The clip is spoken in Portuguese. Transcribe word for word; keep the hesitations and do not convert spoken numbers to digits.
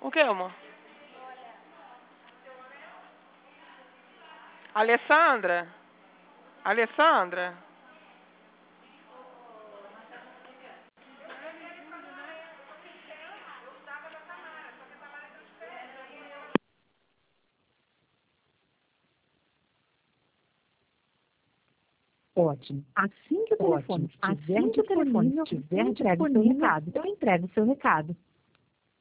O que, amor? Alessandra? Alessandra? Ótimo. Assim que o telefone estiver disponível, estiver disponível, eu entrego seu recado.